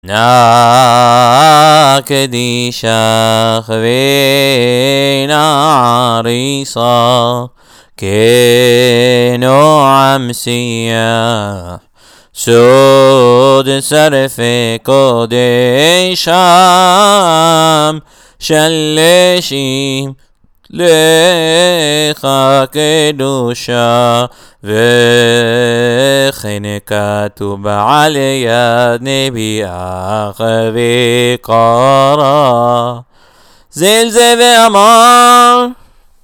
نا كديشة خبينا عريصة كينو عم سياح سود سرف كودشام شلشيم לך קדושה וכן כתוב על יד נביאך וקרא זלזל ואמר